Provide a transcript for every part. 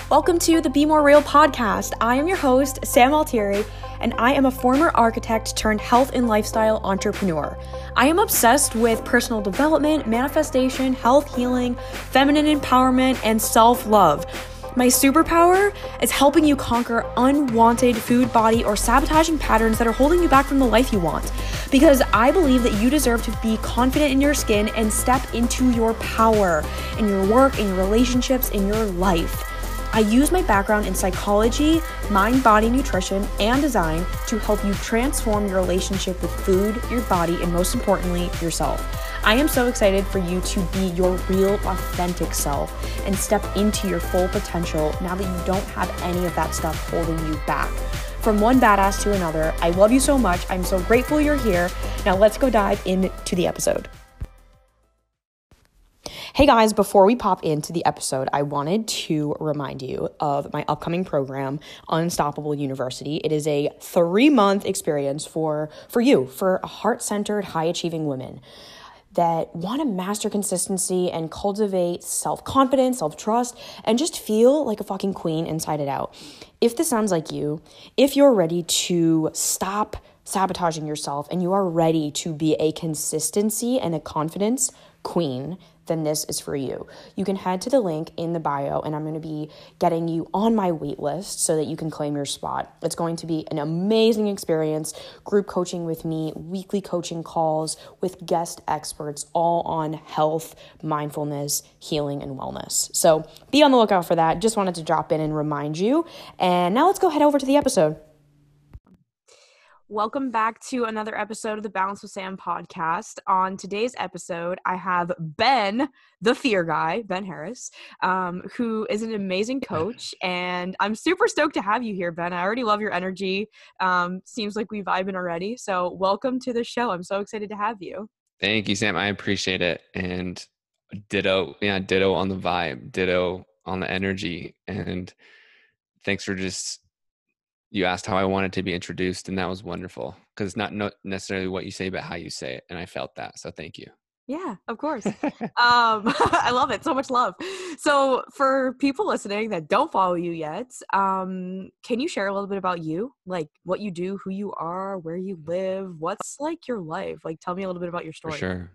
Welcome to the Be More Real podcast. I am your host, Sam Altieri, and I am a former architect turned health and lifestyle entrepreneur. I am obsessed with personal development, manifestation, health healing, feminine empowerment, and self-love. My superpower is helping you conquer unwanted food, body, or sabotaging patterns that are holding you back from the life you want. Because I believe that you deserve to be confident in your skin and step into your power in your work, in your relationships, in your life. I use my background in psychology, mind, body, nutrition, and design to help you transform your relationship with food, your body, and most importantly, yourself. I am so excited for you to be your real, authentic self and step into your full potential now that you don't have any of that stuff holding you back. From one badass to another, I love you so much. I'm so grateful you're here. Now let's go dive into the episode. Hey guys, before we pop into the episode, I wanted to remind you of my upcoming program, Unstoppable University. It is a 3-month experience for you, for heart-centered, high-achieving women that want to master consistency and cultivate self-confidence, self-trust, and just feel like a fucking queen inside and out. If this sounds like you, if you're ready to stop sabotaging yourself and you are ready to be a consistency and a confidence queen, then this is for you. You can head to the link in the bio, and I'm going to be getting you on my wait list so that you can claim your spot. It's going to be an amazing experience, group coaching with me, weekly coaching calls with guest experts, all on health, mindfulness, healing, and wellness. So be on the lookout for that. Just wanted to drop in and remind you. And now let's go head over to the episode. Welcome back to another episode of the Balance with Sam podcast. On today's episode, I have Ben, the fear guy, Ben Harris, who is an amazing coach. And I'm super stoked to have you here, Ben. I already love your energy. Seems like we vibing already. So welcome to the show. I'm so excited to have you. Thank you, Sam. I appreciate it. And ditto on the vibe, ditto on the energy. And thanks for you asked how I wanted to be introduced, and that was wonderful because it's not necessarily what you say, but how you say it. And I felt that. So thank you. Yeah, of course. I love it. So much love. So for people listening that don't follow you yet, can you share a little bit about you? Like what you do, who you are, where you live, what's like your life? Like tell me a little bit about your story. For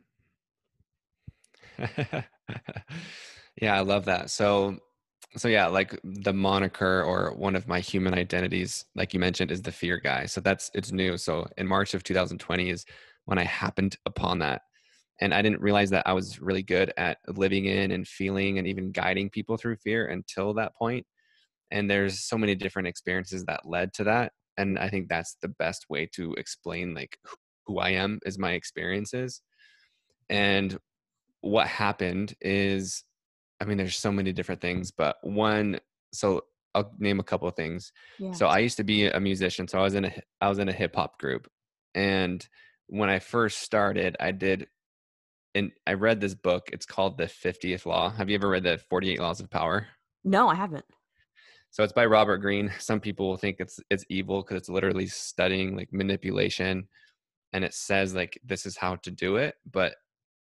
sure. Yeah, I love that. So yeah, like the moniker or one of my human identities, like you mentioned, is the fear guy. So it's new. So in March of 2020 is when I happened upon that. And I didn't realize that I was really good at living in and feeling and even guiding people through fear until that point. And there's so many different experiences that led to that. And I think that's the best way to explain like who I am is my experiences. And what happened is, I mean, there's so many different things, but so I'll name a couple of things. Yeah. So I used to be a musician. So I was in a hip hop group. And when I first started, I read this book. It's called The 50th Law. Have you ever read the 48 Laws of Power? No, I haven't. So it's by Robert Greene. Some people will think it's evil because it's literally studying like manipulation. And it says like, this is how to do it. But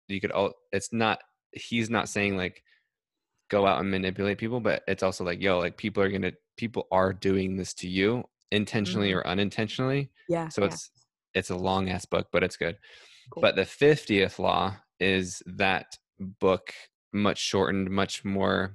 he's not saying like, go out and manipulate people, but it's also like, like people are doing this to you intentionally or unintentionally. Yeah. So it's a long ass book, but it's good. Cool. But the 50th Law is that book, much shortened, much more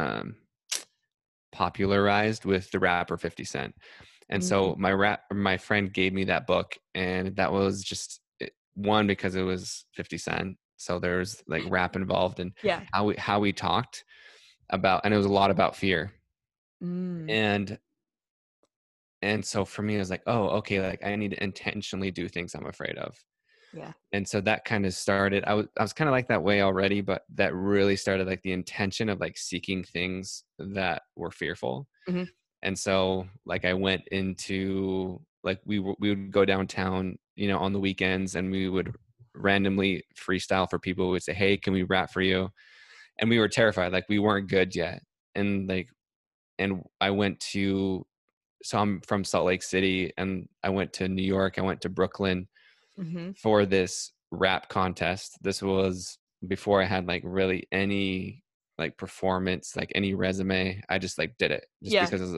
popularized with the rapper 50 Cent. And so my friend gave me that book, and that was just one because it was 50 Cent. So there's like rap involved and how we talked about, and it was a lot about fear. And so for me, I was like, oh, okay, like I need to intentionally do things I'm afraid of. Yeah. And so that kind of started, I was kind of like that way already, but that really started like the intention of like seeking things that were fearful. Mm-hmm. And so like I went into like, we would go downtown, on the weekends, and we would randomly freestyle for people who would say, hey, can we rap for you? And we were terrified, like we weren't good yet. And I went to, so I'm from Salt Lake City, and I went to New York, I went to Brooklyn for this rap contest. This was before I had like really any like performance, like any resume. I just like did it just Yeah. because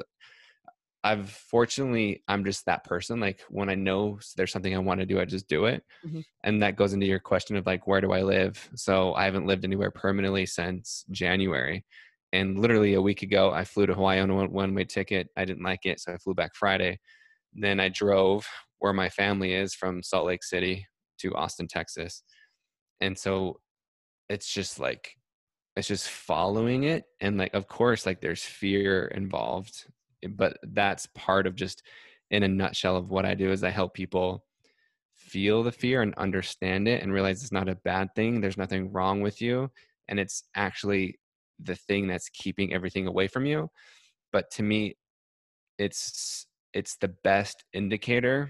I'm just that person. Like when I know there's something I want to do, I just do it. Hmm. And that goes into your question of like, where do I live? So I haven't lived anywhere permanently since January. And literally a week ago, I flew to Hawaii on a one-way ticket. I didn't like it, so I flew back Friday. Then I drove where my family is from Salt Lake City to Austin, Texas. And so it's just like, it's just following it. And like, of course, like there's fear involved, but that's part of just in a nutshell of what I do is I help people feel the fear and understand it and realize it's not a bad thing. There's nothing wrong with you. And it's actually the thing that's keeping everything away from you. But to me, it's the best indicator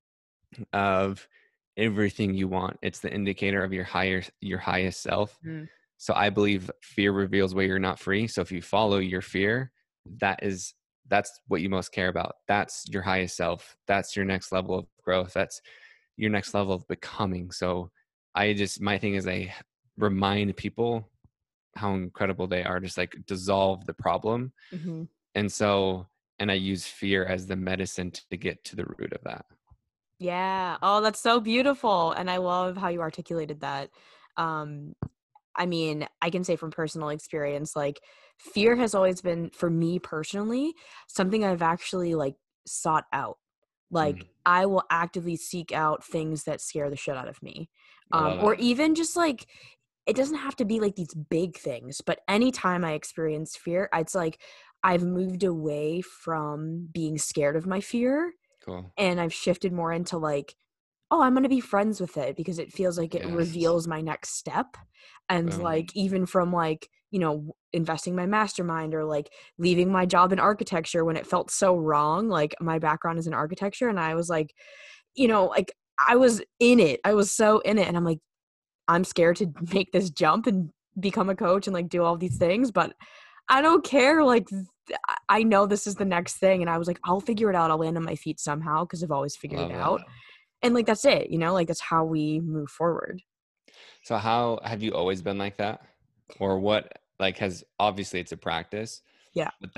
of everything you want. It's the indicator of your highest self. Mm. So I believe fear reveals where you're not free. So if you follow your fear, that's what you most care about. That's your highest self. That's your next level of growth. That's your next level of becoming. So my thing is I remind people how incredible they are, just like dissolve the problem. Hmm. And so, and I use fear as the medicine to get to the root of that. Yeah. Oh, that's so beautiful. And I love how you articulated that. Um, I mean, I can say from personal experience, like fear has always been, for me personally, something I've actually like sought out. Like Mm, I will actively seek out things that scare the shit out of me. I love Or it. even just like, it doesn't have to be like these big things, but anytime I experience fear, it's like I've moved away from being scared of my fear Cool. and I've shifted more into like, oh, I'm going to be friends with it because it feels like it Yes. reveals my next step. And Boom. like, even from like, investing my mastermind or like leaving my job in architecture when it felt so wrong. Like, my background is in architecture. And I was like, like I was in it. I was so in it. And I'm like, I'm scared to make this jump and become a coach and like do all these things. But I don't care. Like, I know this is the next thing. And I was like, I'll figure it out. I'll land on my feet somehow because I've always I figured it love that. out. And like that's it, like that's how we move forward. So how have you always been like that? Or what like has obviously it's a practice, Yeah. but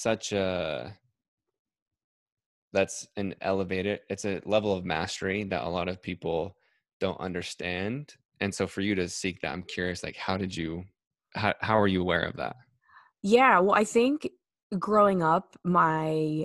that's an elevated, it's a level of mastery that a lot of people don't understand. And so for you to seek that, I'm curious, like how are you aware of that? Yeah, well, I think growing up, my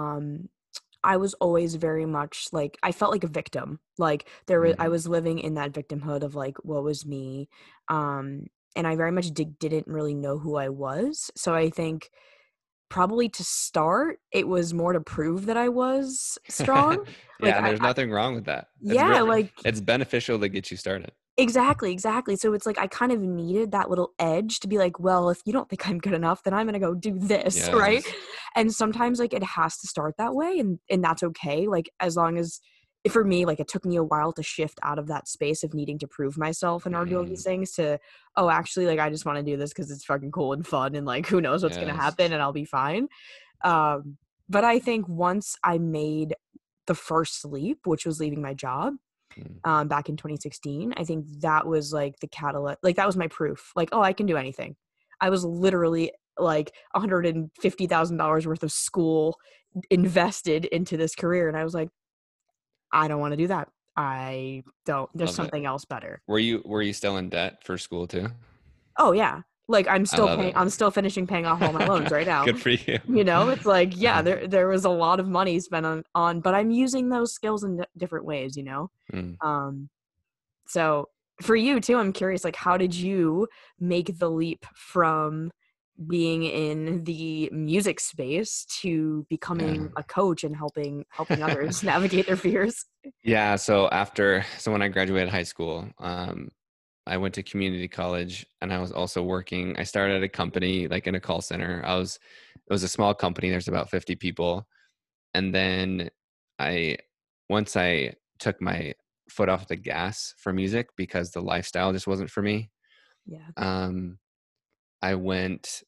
I was always very much like I felt like a victim. Like I Mm, was living in that victimhood of like what was me. Um and I very much didn't really know who I was. So I think probably to start, it was more to prove that I was strong. Like yeah, and there's nothing wrong with that. yeah, like It's beneficial to get you started. exactly, exactly. So it's like I kind of needed that little edge to be like, well, if you don't think I'm good enough, then I'm gonna go do this, right? Yes. And sometimes like it has to start that way, and that's okay. Like as long as for me, like it took me a while to shift out of that space of needing to prove myself and do all these Mm, things to, oh, actually, like I just want to do this because it's fucking cool and fun, and like who knows what's gonna yes. happen, and I'll be fine. Um, but I think once I made the first leap, which was leaving my job Mm. back in 2016. I think that was like the catalyst. Like that was my proof. Like, oh, I can do anything. I was literally like $150,000 worth of school invested into this career, and I was like, I don't want to do that. I don't. There's Love it. something else better. Were you still in debt for school too? Oh yeah, like I'm I still love paying. it. I'm still finishing paying off all my loans right now. Good for you. It's like yeah, there was a lot of money spent on, but I'm using those skills in different ways. Mm. Um, So for you too, I'm curious, like, how did you make the leap from being in the music space to Yeah. becoming a coach and helping others navigate their fears? Yeah. So when I graduated high school, I went to community college and I was also working. I started at a company like in a call center. It was a small company. There's about 50 people. And then I, once I took my foot off the gas for music because the lifestyle just wasn't for me, Yeah. um, I went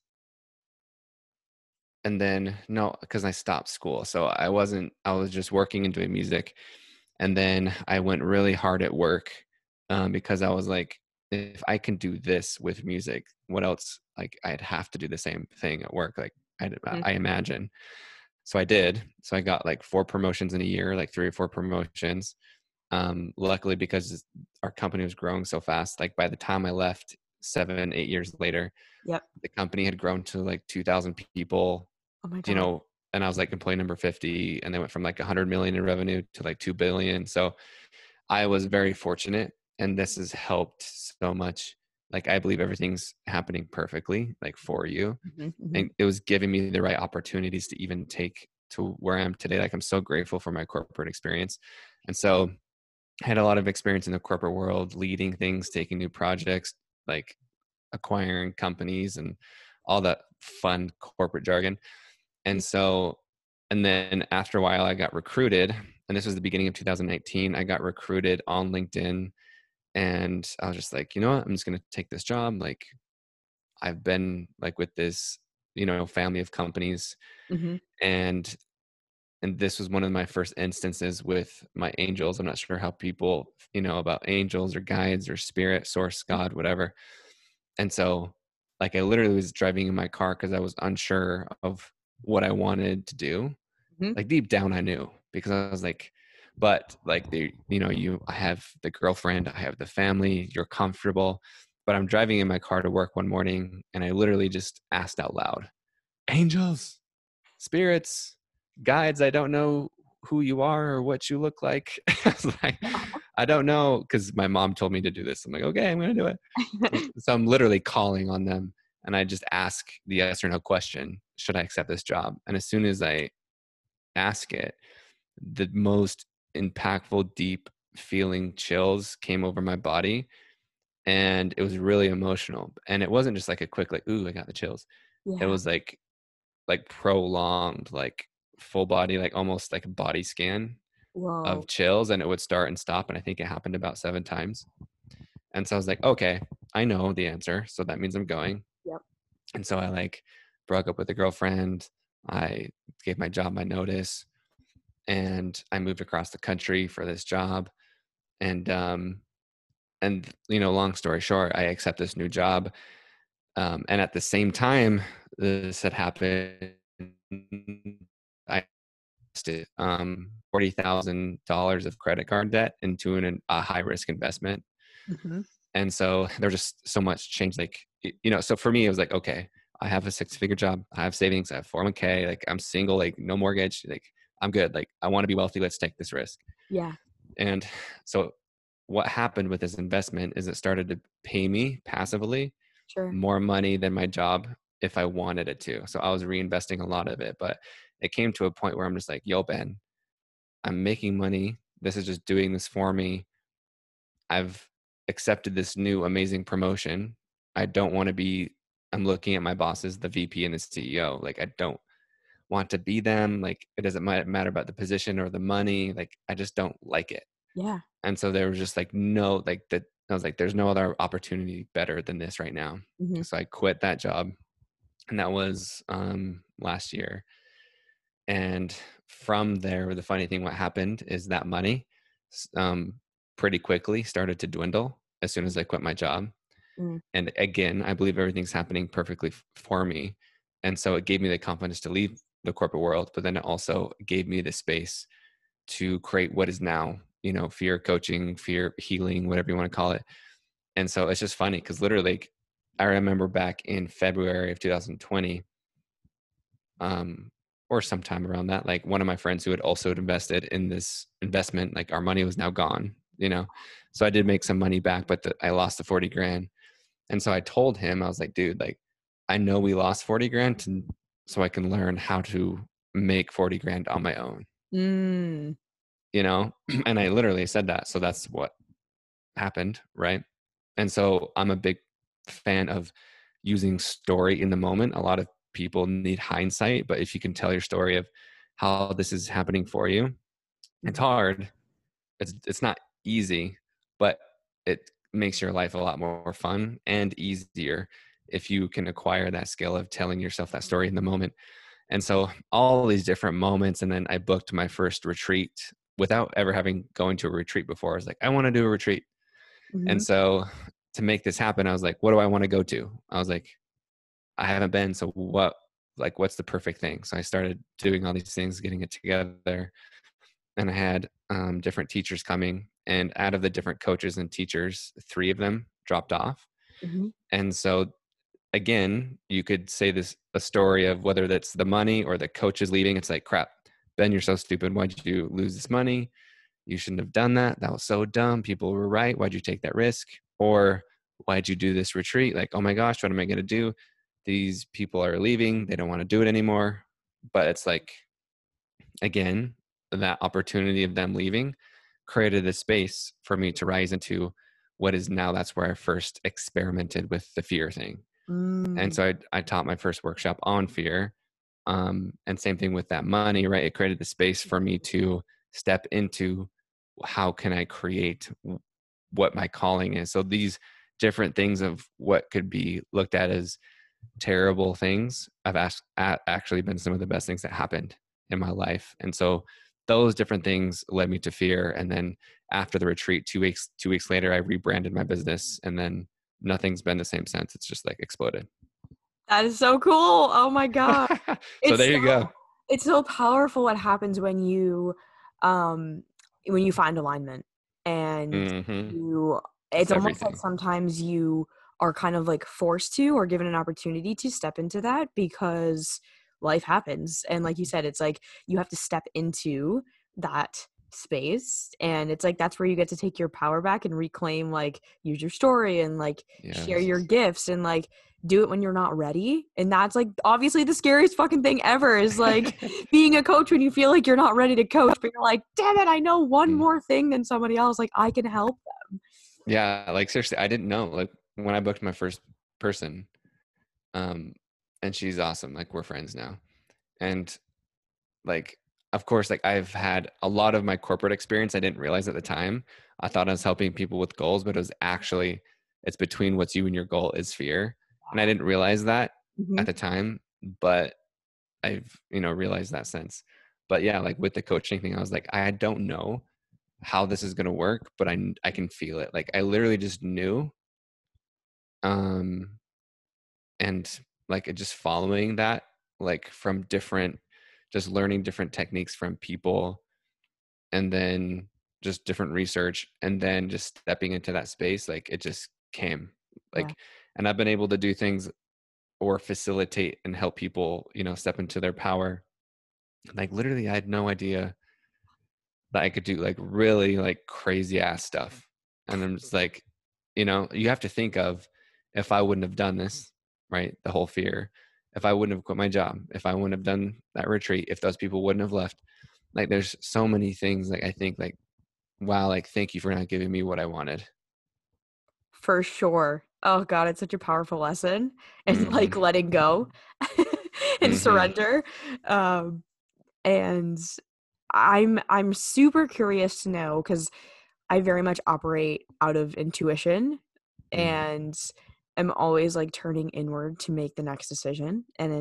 and then no, because I stopped school. So I was just working and doing music. And then I went really hard at work because I was like, if I can do this with music, what else? Like I'd have to do the same thing at work. Like Mhm. I imagine. So I did. So I got like 4 promotions in a year, like 3 or 4 promotions. Luckily, because our company was growing so fast, like by the time I left 7, 8 years later, Yep. the company had grown to like 2,000 people, Oh my you God. know, and I was like employee number 50, and they went from like 100 million in revenue to like 2 billion. So I was very fortunate, and this has helped so much. Like I believe everything's happening perfectly, like for you, Mhm, mhm. and it was giving me the right opportunities to even take to where I am today. Like I'm so grateful for my corporate experience, and so I had a lot of experience in the corporate world, leading things, taking new projects, like acquiring companies, and all that fun corporate jargon. And so, and then after a while, I got recruited, and this was the beginning of 2019. I got recruited on LinkedIn, and I was just like, you know what? I'm just going to take this job. Like, I've been like with this, family of companies, Mhm. and this was one of my first instances with my angels. I'm not sure how people, about angels or guides or spirit, source, God, whatever. And so, like, I literally was driving in my car because I was unsure of what I wanted to do. Mhm. Like deep down, I knew, because I was like, but like I have the girlfriend, I have the family, you're comfortable. But I'm driving in my car to work one morning, and I literally just asked out loud, angels, spirits, guides, I don't know who you are or what you look like. I was like, I don't know, because my mom told me to do this. I'm like, okay, I'm going to do it. So I'm literally calling on them, and I just ask the yes or no question: should I accept this job? And as soon as I ask it, the most impactful, deep feeling chills came over my body, and it was really emotional. And it wasn't just like a quick, like, ooh, I got the chills. It Yeah. was like prolonged, like full body, like almost like a body scan Whoa. of chills, and it would start and stop. And I think it happened about 7 times. And so I was like, okay, I know the answer. So that means I'm going. Yep. And so I like broke up with a girlfriend. I gave my job my notice, and I moved across the country for this job. And long story short, I accept this new job. And at the same time this had happened, I invested $40,000 of credit card debt into a high risk investment. Mhm. And so there's just so much change. Like, so for me, it was like, okay, I have a 6-figure job. I have savings. I have 401k. Like I'm single, like no mortgage. Like I'm good. Like I want to be wealthy. Let's take this risk. Yeah. And so what happened with this investment is it started to pay me passively Sure. more money than my job if I wanted it to. So I was reinvesting a lot of it, but it came to a point where I'm just like, yo, Ben, I'm making money. This is just doing this for me. I've accepted this new amazing promotion. I don't want to be, I'm looking at my bosses, the VP and the CEO. Like, I don't want to be them. Like, it doesn't matter about the position or the money. Like, I just don't like it. Yeah. And so there was just like, no, like that. I was like, there's no other opportunity better than this right now. Mhm. So I quit that job, and that was last year. And from there, the funny thing, what happened is that money um, pretty quickly started to dwindle as soon as I quit my job. Mm. And again, I believe everything's happening perfectly for me. And so it gave me the confidence to leave the corporate world, but then it also gave me the space to create what is now, fear coaching, fear healing, whatever you want to call it. And so it's just funny because literally, like, I remember back in February of 2020, um, or sometime around that, like one of my friends who had also invested in this investment, like our money was now gone. So I did make some money back, but I lost the 40 grand. And so I told him, I was like, dude, like, I know we lost 40 grand so I can learn how to make 40 grand on my own, Mm. And I literally said that. So that's what happened. Right. And so I'm a big fan of using story in the moment. A lot of people need hindsight, but if you can tell your story of how this is happening for you, it's Mhm. hard. It's not easy, but it makes your life a lot more fun and easier if you can acquire that skill of telling yourself that story in the moment. And so all these different moments, and then I booked my first retreat without ever having going to a retreat before. I was like, I want to do a retreat. And Mhm. so to make this happen, I was like, what do I want to go to? I was like, I haven't been, so what's the perfect thing? So I started doing all these things, getting it together, and I had different teachers coming, and out of the different coaches and teachers, 3 of them dropped off. Mm-hmm. And so again, you could say this a story of whether that's the money or the coach is leaving. It's like, crap, Ben, you're so stupid. Why'd you lose this money? You shouldn't have done that. That was so dumb. People were right. Why'd you take that risk? Or why'd you do this retreat? Like, oh my gosh, what am I going to do? These people are leaving. They don't want to do it anymore. But it's like, again, that opportunity of them leaving created a space for me to rise into what is now, that's where I first experimented with the fear thing. And Mm. so I taught my first workshop on fear. And same thing with that money, right? It created the space for me to step into how can I create what my calling is. So these different things of what could be looked at as terrible things have actually been some of the best things that happened in my life. And so those different things led me to fear. And then after the retreat, 2 weeks later, I rebranded my business, and then nothing's been the same since. It's just like exploded. That is so cool. Oh my God. So It's there you go. it's so powerful what happens um when you find alignment, and Mm-hmm. you It's it's almost like everything. sometimes you are kind of like forced to or given an opportunity to step into that because life happens. And like you said, it's like you have to step into that space, and it's like that's where you get to take your power back and reclaim, like, use your story and like share Yes. your gifts and like do it when you're not ready. And that's like obviously the scariest fucking thing ever, is like being a coach when you feel like you're not ready to coach, but you're like, damn it, I know one Mm. more thing than somebody else, like I can help them. Yeah, like seriously, I didn't know. Like when I booked my first person, um, and she's awesome. Like we're friends now. And like of course, like I've had a lot of my corporate experience. I didn't realize at the time. I thought I was helping people with goals, but it was actually, it's between what's you and your goal is fear. And I didn't realize that Mm-hmm. at the time, but I've, realized that since. But yeah, like with the coaching thing, I was like, I don't know how this is going to work, but I can feel it. Like I literally just knew, um and like just following that, like from different, just learning different techniques from people, and then just different research, and then just stepping into that space, like it just came, Yeah, like, and I've been able to do things or facilitate and help people, step into their power. Like literally I had no idea that I could do like really like crazy ass stuff. And I'm just like, you have to think of, if I wouldn't have done this, right? The whole fear, if I wouldn't have quit my job, if I wouldn't have done that retreat, if those people wouldn't have left, like there's so many things, like I think like, wow, like thank you for not giving me what I wanted. for sure. Oh God, it's such a powerful lesson. And Mm-hmm. like letting go and Mm-hmm. surrender. Um, and I'm super curious to know, because I very much operate out of intuition Mm. and am always like turning inward to make the next decision. And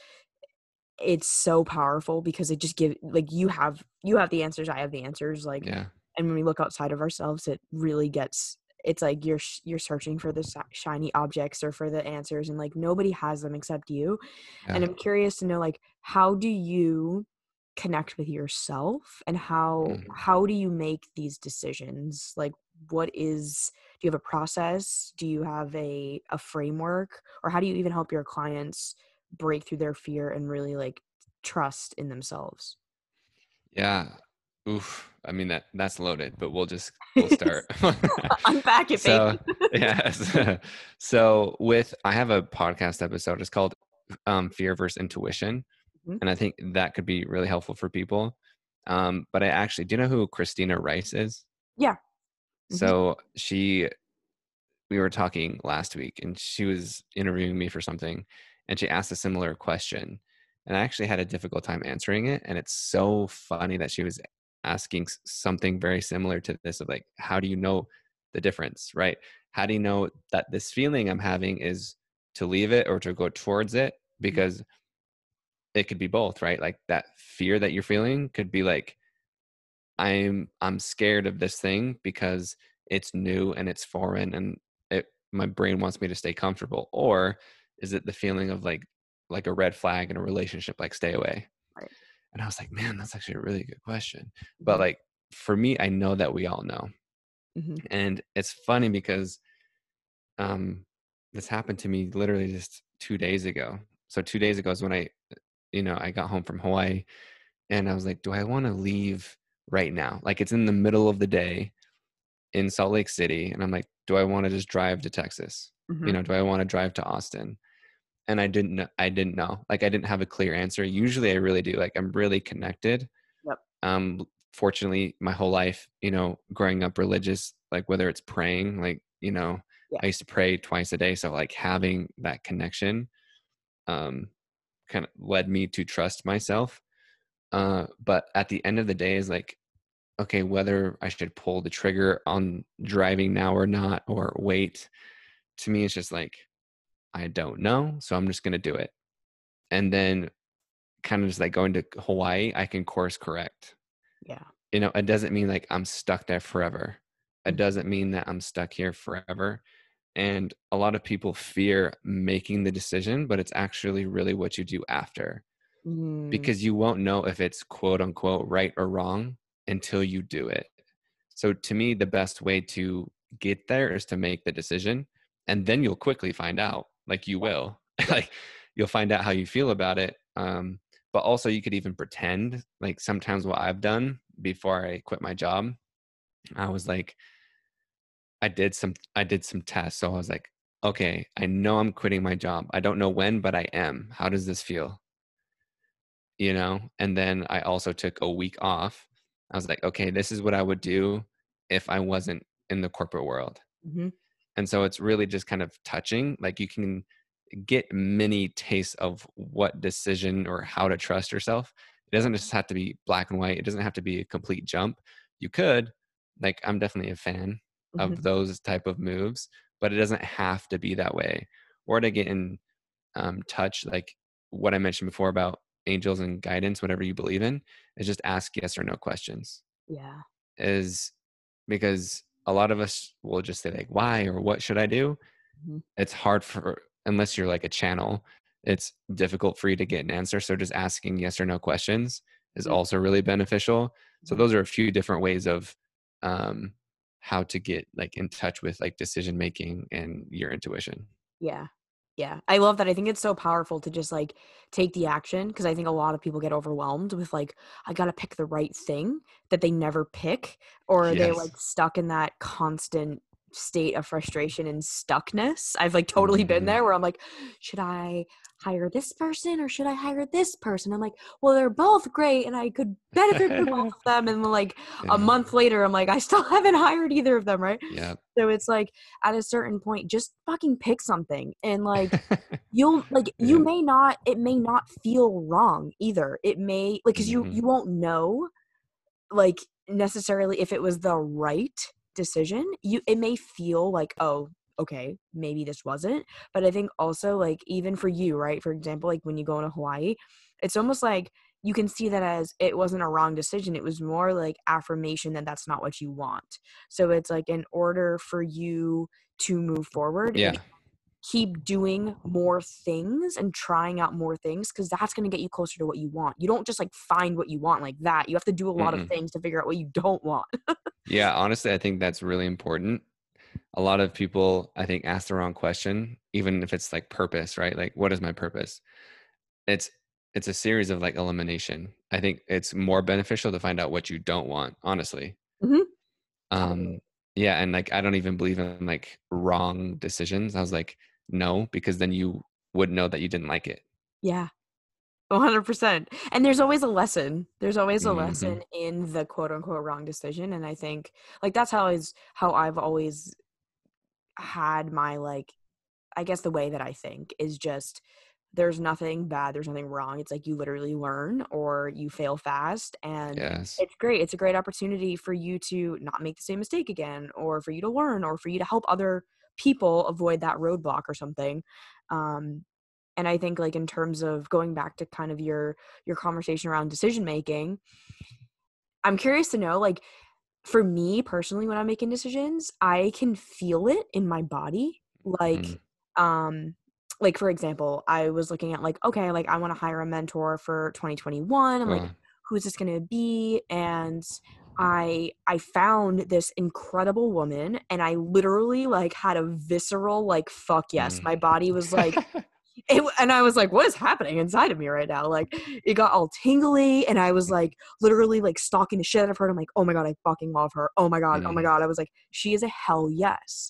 it's so powerful because it just give like you have the answers, I have the answers, like, Yeah. and when we look outside of ourselves, it really gets, it's like you're searching for the shiny objects or for the answers, and like nobody has them except you. And Yeah. I'm curious to know, like, how do you connect with yourself, and Mm. how do you make these decisions? Like, do you have a process? Do you have a framework? Or how do you even help your clients break through their fear and really like trust in themselves? Yeah. Oof. I mean that's loaded, but we'll start. Unpack it, So baby. yes. So I have a podcast episode. It's called Fear versus Intuition. Mhm. And I think that could be really helpful for people. But I actually, do you know who Christina Rice is? Yeah. Hmm. So we were talking last week, and she was interviewing me for something, and she asked a similar question, and I actually had a difficult time answering it. And it's so funny that she was asking something very similar to this, of like, how do you know the difference, right? How do you know that this feeling I'm having is to leave it or to go towards it? Because it could be both, right? Like that fear that you're feeling could be like, I'm scared of this thing because it's new and it's foreign, and it my brain wants me to stay comfortable, or is it the feeling of like a red flag in a relationship, like stay away? Right. And I was like, man, that's actually a really good question. But Mm-hmm. like for me, I know that we all know. Mm-hmm. And it's funny because um this happened to me literally just 2 days ago. So 2 days ago is when I got home from Hawaii, and I was like, do I want to leave right now? Like it's in the middle of the day in Salt Lake City, and I'm like, do I want to just drive to Texas? Mm-hmm. Do I want to drive to Austin? And I didn't know. Like I didn't have a clear answer. Usually I really do. Like I'm really connected. Yep. Fortunately, my whole life, growing up religious, like whether it's praying, Yeah. I used to pray twice a day. So like having that connection um kind of led me to trust myself. But at the end of the day is like, okay, whether I should pull the trigger on driving now or not, or wait, to me, it's just like, I don't know. So I'm just going to do it. And then kind of just like going to Hawaii, I can course correct. Yeah. It doesn't mean like I'm stuck there forever. It Mm-hmm. doesn't mean that I'm stuck here forever. And a lot of people fear making the decision, but it's actually really what you do after, Mm-hmm. because you won't know if it's quote unquote right or wrong until you do it. So to me, the best way to get there is to make the decision, and then you'll quickly find out, like you will, like you'll find out how you feel about it. But also you could even pretend, like sometimes what I've done before I quit my job, I was like, I did some tests. So I was like, okay, I know I'm quitting my job. I don't know when, but I am. How does this feel? And then I also took a week off. I was like, okay, this is what I would do if I wasn't in the corporate world. Mm-hmm. And so it's really just kind of touching, like you can get many tastes of what decision or how to trust yourself. It doesn't just have to be black and white. It doesn't have to be a complete jump. You could, like, I'm definitely a fan Mm-hmm. of those type of moves, but it doesn't have to be that way. Or to get in touch, like what I mentioned before about angels and guidance, whatever you believe in, is just ask yes or no questions. Yeah. Is because a lot of us will just say like, why or what should I do? Mm-hmm. It's hard unless you're like a channel, it's difficult for you to get an answer. So just asking yes or no questions is Mm-hmm. also really beneficial. So those are a few different ways of um, how to get like in touch with like decision making and your intuition. Yeah. Yeah. I love that. I think it's so powerful to just like take the action, because I think a lot of people get overwhelmed with like, I got to pick the right thing that they never pick, or they're Yes. like stuck in that constant state of frustration and stuckness. I've like totally been Hmm. there where I'm like, should I hire this person or should I hire this person? I'm like, well, they're both great and I could benefit from both of them. And then like a Yeah. month later, I'm like, I still haven't hired either of them, right? Yeah. So it's like at a certain point, just fucking pick something, and like you'll like Yeah. it may not feel wrong either. It may like because you Hmm. won't know like necessarily if it was the right decision. It may feel like, oh, okay, maybe this wasn't. But I think also like even for you, right? For example, like when you go to Hawaii, it's almost like you can see that as it wasn't a wrong decision. It was more like affirmation that that's not what you want. So it's like in order for you to move forward and Yeah. keep doing more things and trying out more things, because that's going to get you closer to what you want. You don't just like find what you want like that. You have to do a lot of Mm-mm. things to figure out what you don't want. Yeah. Honestly, I think that's really important. A lot of people, I think, ask the wrong question, even if it's like purpose, right? Like, what is my purpose? It's it's a series of like elimination. I think it's more beneficial to find out what you don't want, honestly. Mm-hmm. Um, yeah, and like I don't even believe in like wrong decisions. I was like, no, because then you would know that you didn't like it. Yeah, 100%. And there's always a lesson. There's always a Hmm. lesson in the quote unquote wrong decision. And I think like that's how I've always had my like, I guess the way that I think is just there's nothing bad, there's nothing wrong. It's like you literally learn or you fail fast, and Yes. it's great. It's a great opportunity for you to not make the same mistake again, or for you to learn, or for you to help other people avoid that roadblock or something. Um, and I think like in terms of going back to kind of your conversation around decision making, I'm curious to know like for me personally when I'm making decisions, I can feel it in my body. Like, Mm. like for example, I was looking at like, okay, like I want to hire a mentor for 2021. I'm like, Uh, who's this gonna be? And I found this incredible woman, and I literally like had a visceral like fuck yes. mm. My body was like and I was like, what is happening inside of me right now? Like it got all tingly, and I was like literally like stalking the shit out of her. And I'm like, oh my god, I fucking love her. Oh my god, oh my Mm. god. I was like, she is a hell yes.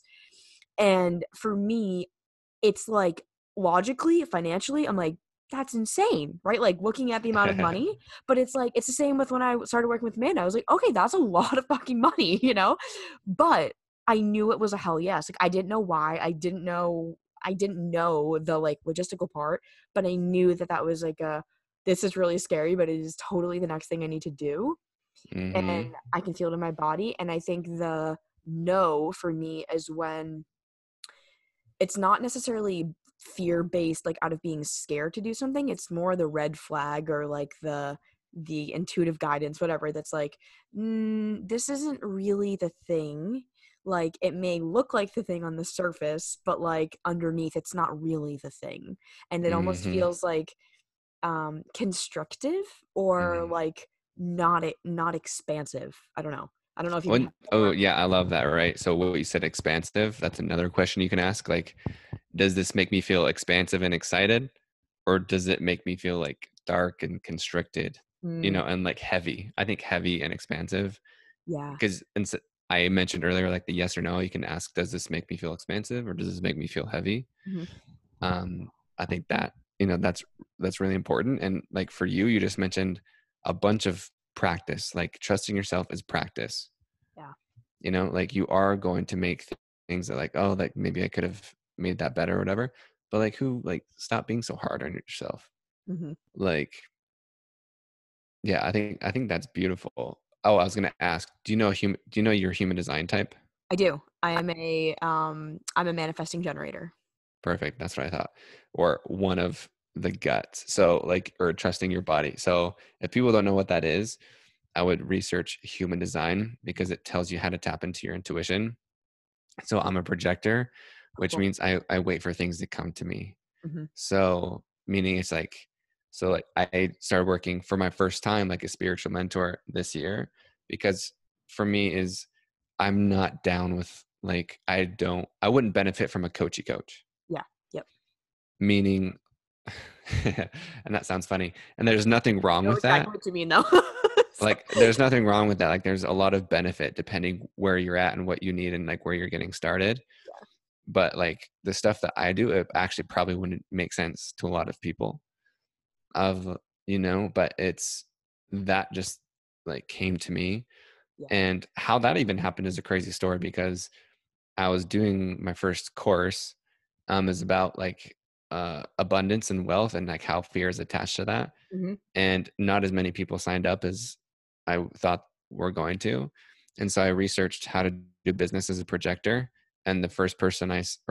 And for me, it's like logically, financially, I'm like, that's insane, right? Like looking at the amount of money, but it's like it's the same with when I started working with Amanda. I was like, okay, that's a lot of fucking money, you know? But I knew it was a hell yes. Like I didn't know why. I didn't know the like logistical part, but I knew that that was like a this is really scary, but it is totally the next thing I need to do. And Mm-hmm. I can feel it in my body. And I think the no for me is when it's not necessarily fear based like out of being scared to do something. It's more the red flag or like the intuitive guidance, whatever, that's like, this isn't really the thing. Like it may look like the thing on the surface, but like underneath it's not really the thing. And it almost Mm-hmm. feels like constrictive or Mm. like not expansive. I don't know if you've had Oh, more. yeah, I love that, right? So what you said, expansive, that's another question you can ask. Like, does this make me feel expansive and excited? Or does it make me feel like dark and constricted, Mm, and like heavy? I think heavy and expansive, yeah. because I mentioned earlier, like the yes or no, you can ask, does this make me feel expansive or does this make me feel heavy? Hmm. um I think that that's really important. And like for you, you just mentioned a bunch of practice. Like trusting yourself is practice. Yeah. Like you are going to make things that like, oh, like maybe I could have made that better or whatever, but like who, like, stop being so hard on yourself. Hmm. Like, yeah, I think that's beautiful. Oh, I was going to ask, do you know your human design type? I do. I'm a manifesting generator. Perfect. That's what I thought. Or one of the guts. So, like, or trusting your body. So, if people don't know what that is, I would research human design because it tells you how to tap into your intuition. So, I'm a projector, which Cool. means I wait for things to come to me. Hmm. So, meaning it's like, so like I started working for my first time like a spiritual mentor this year because for me is I'm not down with like I wouldn't benefit from a coachy coach, Yeah. Yep. meaning and that sounds funny, and there's nothing wrong Know with that. exactly what you mean, though. So- Like there's nothing wrong with that. Like there's a lot of benefit depending where you're at and what you need and like where you're getting started. But like the stuff that I do, it actually probably wouldn't make sense to a lot of people of, but it's that just like came to me. yeah. And how that even happened is a crazy story because I was doing my first course, is about like abundance and wealth and like how fear is attached to that. Hmm. And not as many people signed up as I thought were going to. And so I researched how to do business as a projector. And the first person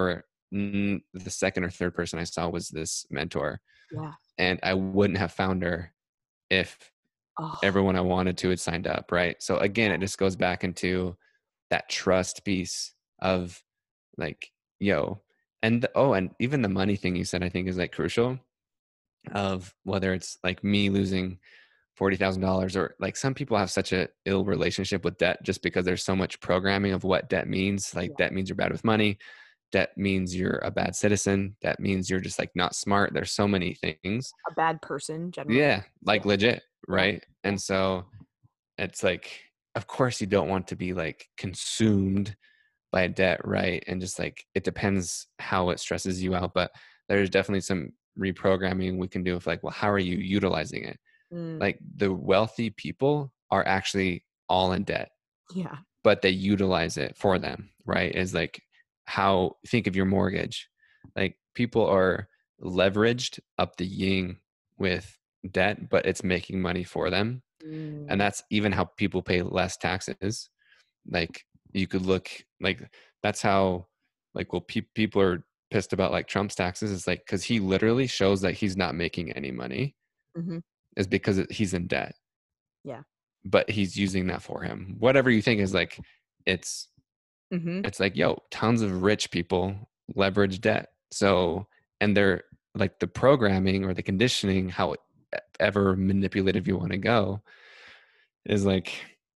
the second or third person I saw was this mentor. Yeah. And I wouldn't have found her if Oh. everyone I wanted to had signed up. Right. So again, it just goes back into that trust piece of like, yo, and even the money thing you said, I think is like crucial, of whether it's like me losing $40,000 or like some people have such a ill relationship with debt just because there's so much programming of what debt means. Like Yeah. debt means you're bad with money. Debt means you're a bad citizen. Debt means you're just like not smart. There's so many things. A bad person, generally. Yeah. Yeah. Like legit. Yeah. Right. Yeah. And so it's like, of course you don't want to be like consumed by a debt. Right. And just like, it depends how it stresses you out, but there's definitely some reprogramming we can do of like, well, how are you utilizing it? Mm, Like the wealthy people are actually all in debt, yeah. but they utilize it for them, right? Is like how, think of your mortgage. Like people are leveraged up the yin with debt, but it's making money for them. And Mm, that's even how people pay less taxes. Like you could look like that's how, like, well, people are pissed about like Trump's taxes. It's like, cause he literally shows that he's not making any money hmm. is because he's in debt, Yeah. but he's using that for him. Whatever you think is like, it's Hmm. it's like, yo, tons of rich people leverage debt. So, and they're like the programming or the conditioning, how ever manipulative you want to go, is like,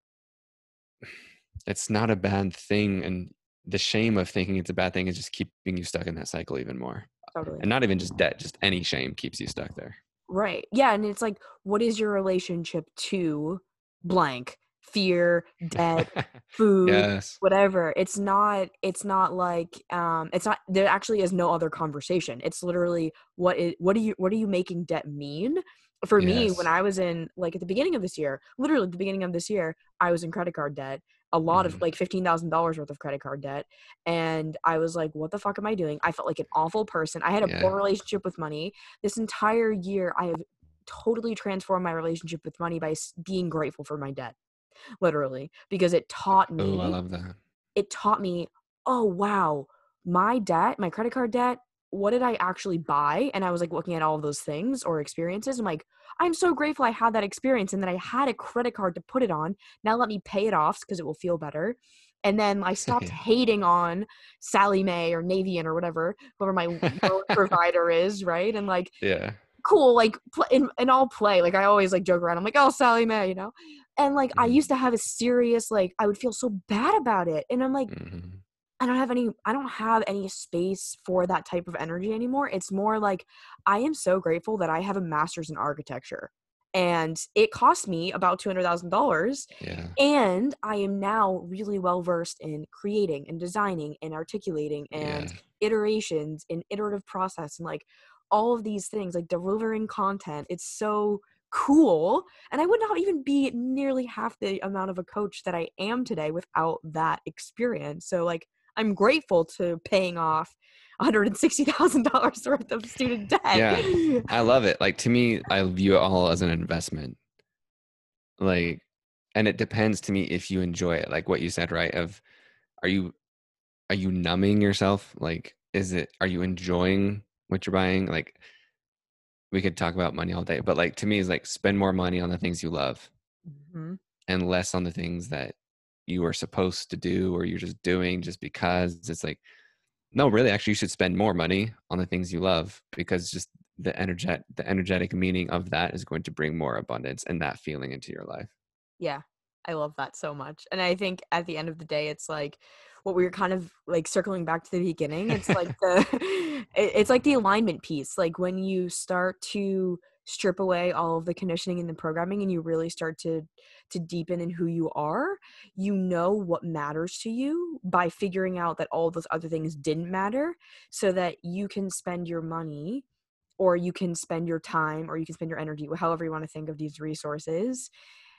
it's not a bad thing. And the shame of thinking it's a bad thing is just keeping you stuck in that cycle even more. Totally. And not even just debt, just any shame keeps you stuck there. Right. Yeah. And it's like, what is your relationship to blank? Fear, debt, food, Yes. whatever. It's not like it's not, there actually is no other conversation. It's literally what are you making debt mean? For me, when Yes. I was in like at the beginning of this year, literally at the beginning of this year, I was in credit card debt, a lot of Mhm. like $15,000 worth of credit card debt. And I was like, what the fuck am I doing? I felt like an awful person. I had a Yeah. poor relationship with money. This entire year, I have totally transformed my relationship with money by being grateful for my debt, literally, because Oh, I love that. it taught me, oh wow, my debt, my credit card debt, what did I actually buy? And I was like looking at all of those things or experiences. I'm like, I'm so grateful I had that experience and that I had a credit card to put it on. Now let me pay it off because it will feel better. And then I stopped Yeah. hating on Sally Mae or Navient or whatever, whoever my loan provider is, right? And like, Yeah. cool, like in all play, like I always like joke around. I'm like, oh, Sally Mae, you know? And like I Mhm. used to have a serious, like I would feel so bad about it. And I'm like, Mhm. I don't have any space for that type of energy anymore. It's more like I am so grateful that I have a master's in architecture. And it cost me about $200,000. Yeah. And I am now really well versed in creating and designing and articulating and Yeah. iterations and iterative process and like all of these things, like delivering content. It's so cool. And I would not even be nearly half the amount of a coach that I am today without that experience. So like I'm grateful to paying off $160,000 worth of student debt. Yeah. I love it. Like, to me, I view it all as an investment. Like, and it depends to me if you enjoy it. Like what you said, right? Of, are you numbing yourself? Like, are you enjoying what you're buying? Like, we could talk about money all day, but like, to me, is like, spend more money on the things you love Mhm. and less on the things that you are supposed to do or you're just doing just because. It's like, no, really, actually, you should spend more money on the things you love, because just the energetic meaning of that is going to bring more abundance and that feeling into your life. Yeah, I love that so much. And I think at the end of the day, it's like what we were kind of like circling back to the beginning. It's like the it's like the alignment piece. Like when you start to strip away all of the conditioning and the programming and you really start to deepen in who you are, you know what matters to you by figuring out that all those other things didn't matter so that you can spend your money or you can spend your time or you can spend your energy, however you want to think of these resources,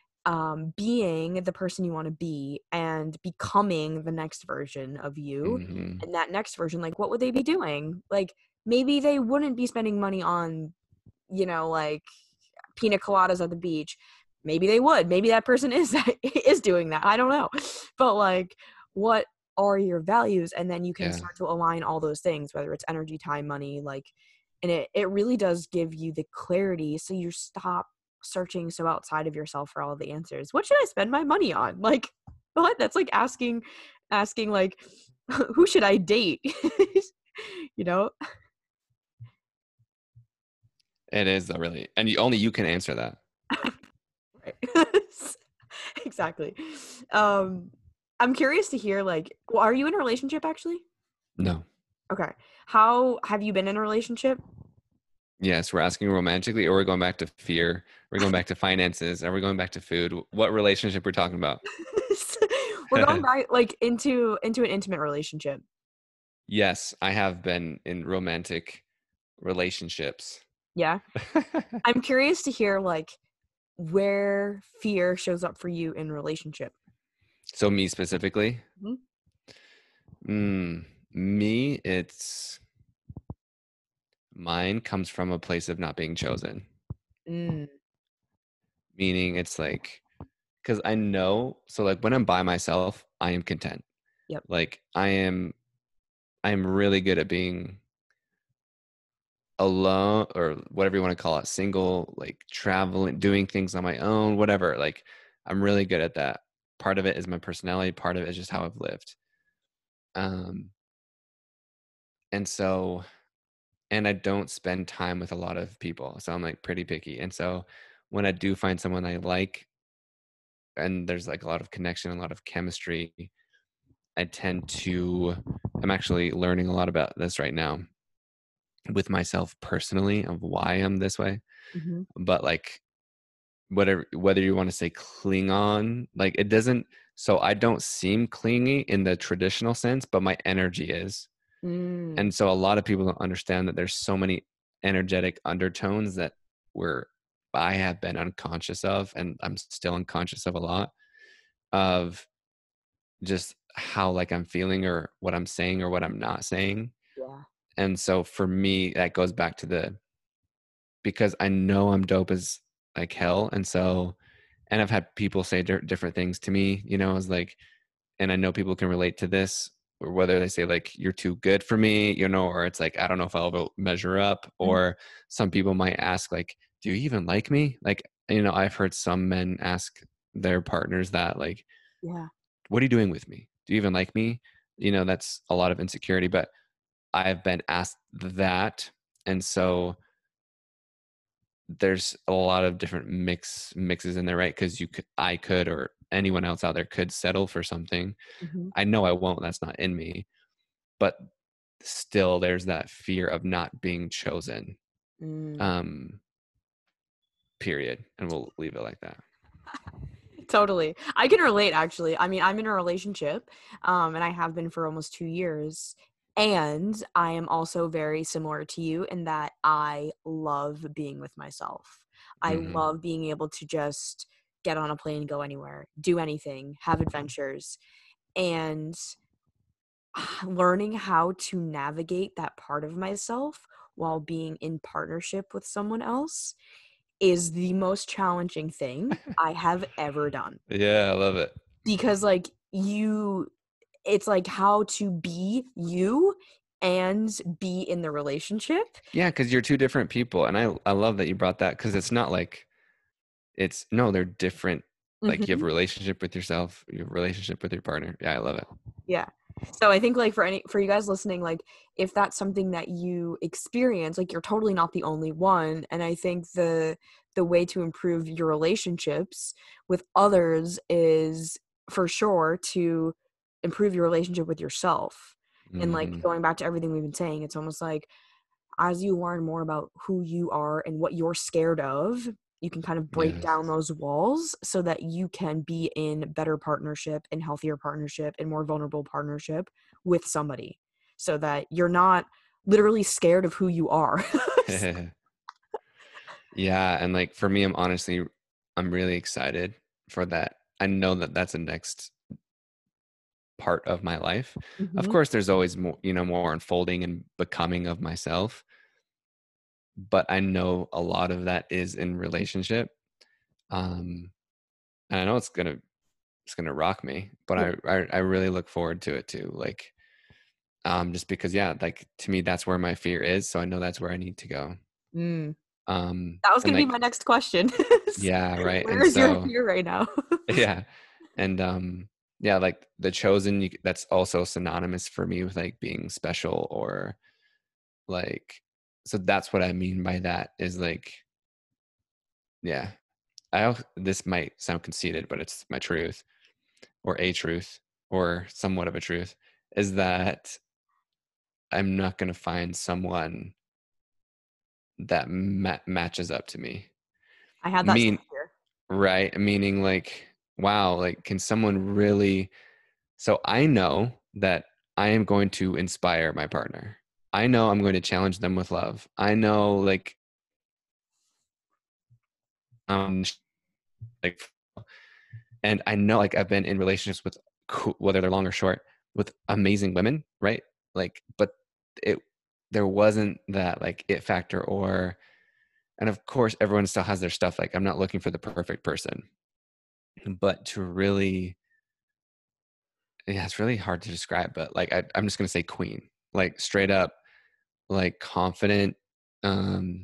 being the person you want to be and becoming the next version of you. Hmm. And that next version, like, what would they be doing? Like, maybe they wouldn't be spending money on, like pina coladas at the beach. Maybe they would. Maybe that person is is doing that. I don't know. But like, what are your values? And then you can Yeah. start to align all those things, whether it's energy, time, money, like, and it really does give you the clarity so you stop searching so outside of yourself for all of the answers. What should I spend my money on? Like, what? That's like asking like who should I date? you know? It is though, really. And only you can answer that. Right. Exactly. Um I'm curious to hear like, well, are you in a relationship actually? No. Okay. How have you been in a relationship? Yes, we're asking romantically, or we're going back to fear. We're going back to finances. Are we going back to food? What relationship we're talking about? We're going back like into an intimate relationship. Yes, I have been in romantic relationships. Yeah. I'm curious to hear like where fear shows up for you in relationship. So me specifically, Mhm. me, it's mine comes from a place of not being chosen. Mm, Meaning, it's like, because I know, so like when I'm by myself, I am content. yep. Like I am really good at being alone, or whatever you want to call it, single, like traveling, doing things on my own, whatever. Like, I'm really good at that. Part of it is my personality, part of it is just how I've lived. um And so, and I don't spend time with a lot of people. So I'm like pretty picky. And so when I do find someone I like and there's like a lot of connection, a lot of chemistry, I tend to, I'm actually learning a lot about this right now with myself personally of why I'm this way. Mm-hmm. But like, whether you want to say cling on, like it doesn't, so I don't seem clingy in the traditional sense, but my energy is. Mm, And so a lot of people don't understand that there's so many energetic undertones that were I have been unconscious of, and I'm still unconscious of a lot of just how like I'm feeling or what I'm saying or what I'm not saying. yeah. And so for me, that goes back to because I know I'm dope as like hell. And so, and I've had people say different things to me, I was like, and I know people can relate to this, or whether they say like you're too good for me, or it's like I don't know if I'll measure up, Mhm. or some people might ask like, do you even like me? Like, I've heard some men ask their partners that like, Yeah. what are you doing with me? Do you even like me? That's a lot of insecurity, but I've been asked that. And so there's a lot of different mixes in there, right? Because I could, or anyone else out there could settle for something. Hmm. I know I won't. That's not in me. But still, there's that fear of not being chosen. Mm. Um, period. And we'll leave it like that. Totally. I can relate actually. I mean, I'm in a relationship, and I have been for almost 2 years. And I am also very similar to you in that I love being with myself. I Hmm. love being able to just get on a plane and go anywhere, do anything, have adventures. And learning how to navigate that part of myself while being in partnership with someone else is the most challenging thing I have ever done. Yeah, I love it. Because like it's like how to be you and be in the relationship. Yeah, because you're two different people, and I love that you brought that because it's not like it's no, they're different. Like you have a Mhm. relationship with yourself, you have a relationship with your partner. Yeah, I love it. Yeah. So I think like for you guys listening, like if that's something that you experience, like you're totally not the only one. And I think the way to improve your relationships with others is for sure to improve your relationship with yourself. And like Hmm. going back to everything we've been saying, it's almost like as you learn more about who you are and what you're scared of, you can kind of break Yes. down those walls so that you can be in better partnership and healthier partnership and more vulnerable partnership with somebody so that you're not literally scared of who you are. Yeah, and like for me, I'm really excited for that. I know that that's the next part of my life. Of Hmm. course, there's always more, more unfolding and becoming of myself, but I know a lot of that is in relationship. Um, and I know it's gonna rock me, but Yeah. I really look forward to it too. Like, just because, yeah, like to me, that's where my fear is, so I know that's where I need to go. Mm. That was And going to be like, my next question. yeah, right. Where And is your so, fear right now? yeah, and yeah, like the chosen, that's also synonymous for me with like being special or like, so that's what I mean by that is like, yeah, this might sound conceited, but it's my truth or a truth or somewhat of a truth is that I'm not going to find someone that matches up to me. I had that Mean, same fear. right? Meaning like, wow, like can someone really, so I know that I am going to inspire my partner. I know I'm going to challenge them with love. I know um like and I know like I've been in relationships with whether they're long or short with amazing women, right? Like but it there wasn't that like it factor or and of course everyone still has their stuff like I'm not looking for the perfect person. But to really yeah, it's really hard to describe, but like I'm just gonna say queen. Like straight up like confident, um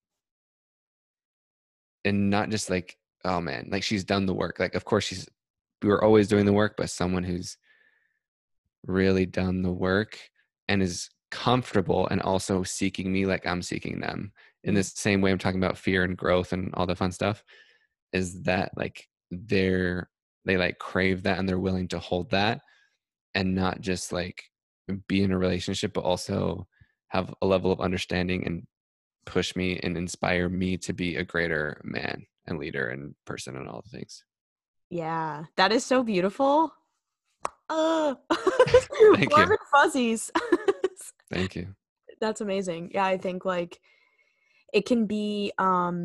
and not just like, oh man, like she's done the work. Like of course we were always doing the work, but someone who's really done the work and is comfortable and also seeking me like I'm seeking them. In Mm. this same way I'm talking about fear and growth and all the fun stuff, is that like they like crave that and they're willing to hold that and not just like be in a relationship, but also have a level of understanding and push me and inspire me to be a greater man and leader and person and all the things. Yeah, that is so beautiful. Uh, Thank warm you. and fuzzies. Thank you. That's amazing. Yeah, I think like it can be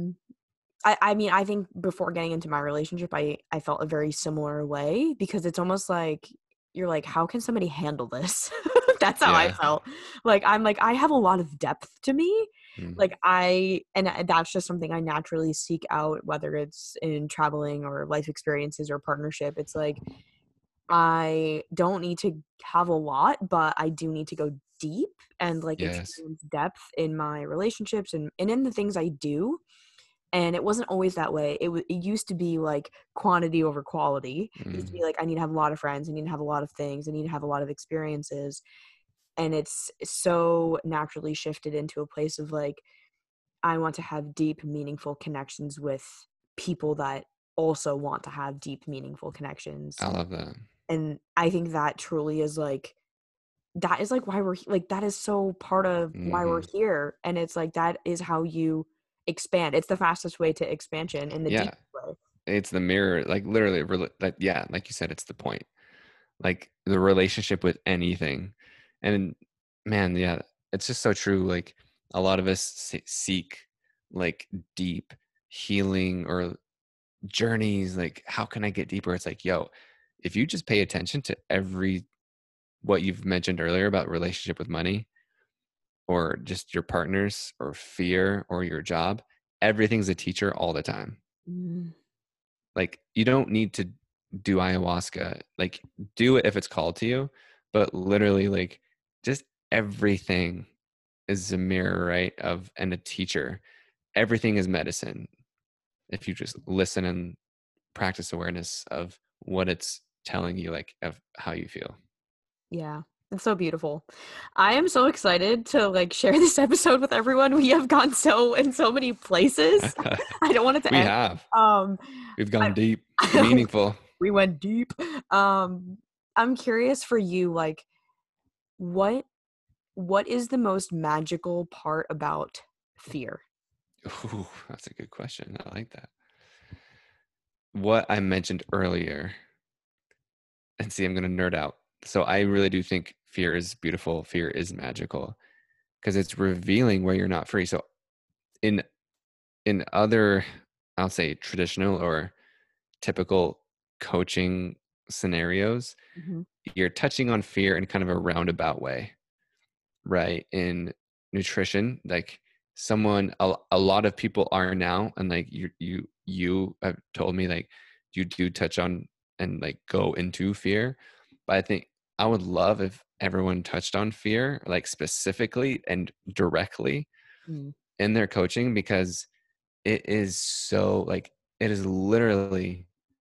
I mean, I think before getting into my relationship, I felt a very similar way because it's almost like you're like, how can somebody handle this? That's how I Yeah. felt. Like I'm like I have a lot of depth to me. Mm. Like that's just something I naturally seek out, whether it's in traveling or life experiences or partnership. It's like I don't need to have a lot, but I do need to go deep and like Yes. experience depth in my relationships and in the things I do. And it wasn't always that way. It used to be like quantity over quality. It used to be Mm. like I need to have a lot of friends, I need to have a lot of things, I need to have a lot of experiences. And it's so naturally shifted into a place of like I want to have deep, meaningful connections with people that also want to have deep, meaningful connections. I love that. And I think that truly is like that is like why like that is so part of why we're Hmm. here. And it's like that is how you expand. It's the fastest way to expansion in the Yeah. deepest way. It's the mirror, like literally, like, yeah, like you said, it's the point. Like the relationship with anything. And man, yeah, it's just so true. Like a lot of us seek like deep healing or journeys. Like, how can I get deeper? It's like, yo, if you just pay attention to what you've mentioned earlier about relationship with money or just your partners or fear or your job, everything's a teacher all the time. Mm, Like you don't need to do ayahuasca. Like do it if it's called to you, but literally like just everything is a mirror, right? Of and a teacher. Everything is medicine if you just listen and practice awareness of what it's telling you, like of how you feel. yeah. It's so beautiful. I am so excited to like share this episode with everyone. We have gone so in so many places. I don't want it to We end. have. Um We've gone deep, I, meaningful. we went deep. Um I'm curious for you, like what what is the most magical part about fear? Ooh, that's a good question. I like that. What I mentioned earlier, and see, I'm going to nerd out. So I really do think fear is beautiful. Fear is magical because it's revealing where you're not free. So in other, I'll say traditional or typical coaching scenarios, Mhm. you're touching on fear in kind of a roundabout way, right? In nutrition, like a lot of people are now, and like you have told me like you do touch on and like go into fear, but I think I would love if everyone touched on fear like specifically and directly Mm. in their coaching, because it is so like it is literally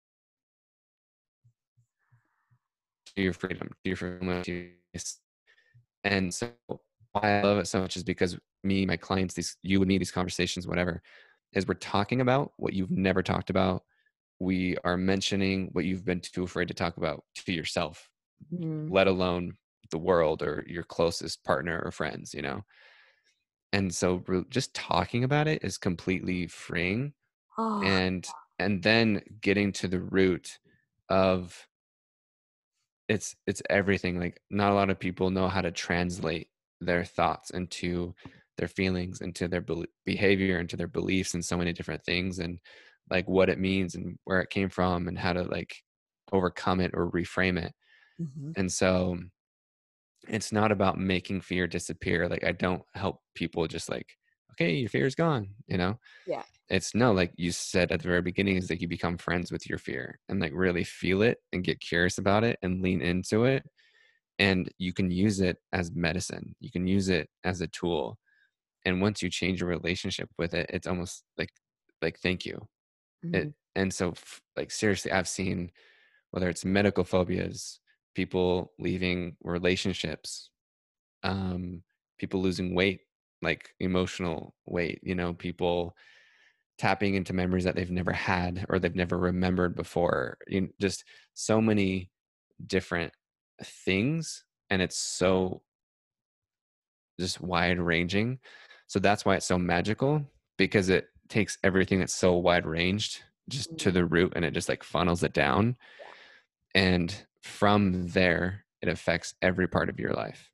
to your freedom, to your freedom, to your peace. And so why I love it so much is because me, my clients, these you and me, these conversations, whatever, is we're talking about what you've never talked about. We are mentioning what you've been too afraid to talk about to yourself, Mm. let alone the world or your closest partner or friends, you know? And so just talking about it is completely freeing. Oh, And then getting to the root of it's everything. Like not a lot of people know how to translate their thoughts into their feelings, into their behavior, into their beliefs, and so many different things, and like what it means and where it came from and how to like overcome it or reframe it. mhm. And so it's not about making fear disappear. Like I don't help people just like, okay, your fear is gone, you know? Yeah. It's no, like you said at the very beginning, is like you become friends with your fear and like really feel it and get curious about it and lean into it. And you can use it as medicine. You can use it as a tool. And once you change your relationship with it, it's almost like thank you. Mhm. It and so like seriously, I've seen whether it's medical phobias, people leaving relationships, people losing weight, like emotional weight, people tapping into memories that they've never had or they've never remembered before. Just so many different things, and it's so just wide ranging. So that's why it's so magical, because it takes everything that's so wide ranged just to the root, and it just like funnels it down. And from there, it affects every part of your life.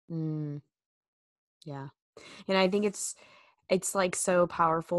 Yeah. And I think it's like so powerful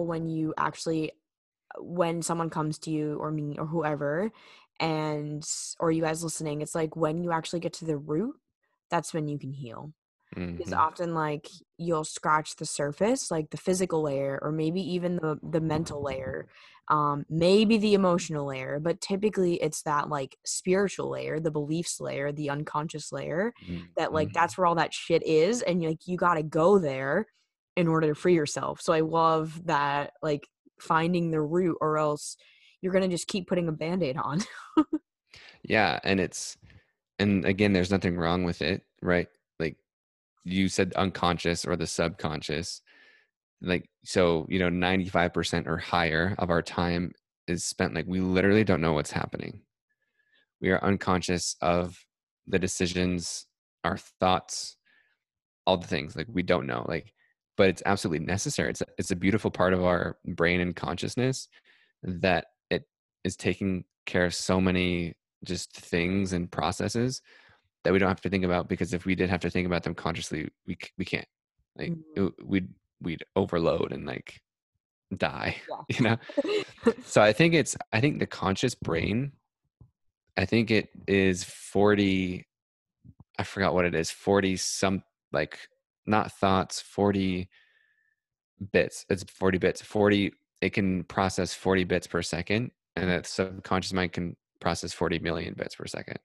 when someone comes to you or me or whoever, or you guys listening, it's like when you actually get to the root, that's when you can heal. Because often, like, you'll scratch the surface, like the physical layer, or maybe even the mental layer, maybe the emotional layer, but typically it's that like spiritual layer, the beliefs layer, the unconscious layer, that like that's where all that shit is, and you got to go there in order to free yourself. So I love that, like, finding the root, or else you're gonna just keep putting a band-aid on. Yeah, and again, there's nothing wrong with it, right? Like you said, unconscious or the subconscious. Like, so 95% or higher of our time is spent, like, we literally don't know what's happening. We are unconscious of the decisions, our thoughts, all the things, like we don't know, like, but it's absolutely necessary. It's a beautiful part of our brain and consciousness that it is taking care of so many just things and processes that we don't have to think about, because if we did have to think about them consciously, we can't, like, we'd overload and like die. So I think the conscious brain, I think it is 40, I forgot what it is, 40 some, like, not thoughts, 40 bits. It's 40 bits. 40, it can process 40 bits per second, and the subconscious mind can process 40 million bits per second.